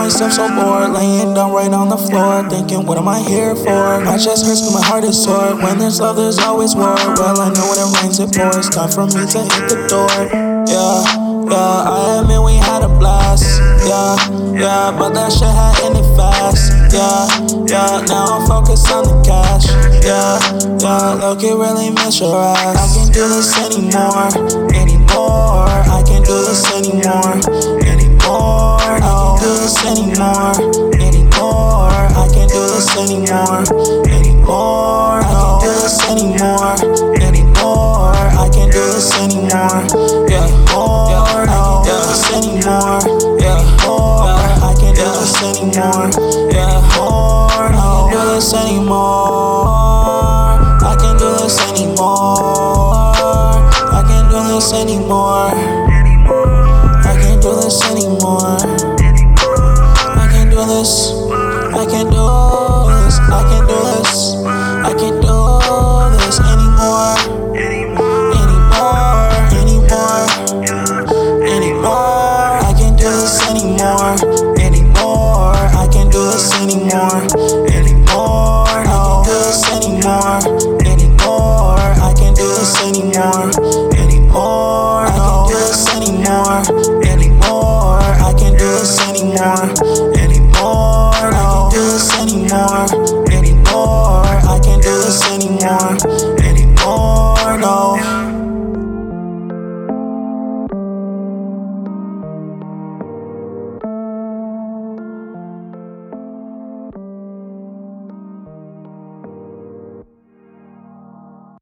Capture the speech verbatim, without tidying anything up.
myself so bored, laying down right on the floor, thinking, what am I here for? My chest hurts but my heart is sore. When there's love, there's always war. Well, I know when it rains, it pours. Time for me to hit the door. Yeah, yeah, I admit we had a blast. Yeah, yeah, but that shit had ended fast. Yeah, yeah, now I'm focused on the cash. Yeah, yeah, look, it really miss your ass. I can't do this anymore, anymore. I can't do this anymore, anymore. I can't do this anymore, anymore. I can't do this anymore, anymore. I can't do this anymore, anymore. I can't do this anymore, yeah, more. I can't do this anymore, yeah, more. I can't do this anymore, yeah, more. I can't do this anymore. I can't do this anymore. I can't do this anymore. I can't do this anymore. I can't do this. I can't do this. I can't do this. I can't do this anymore. Anymore. Anymore. Anymore. I can't do this anymore. Anymore. I can't do this anymore. Anymore. I can't do this anymore.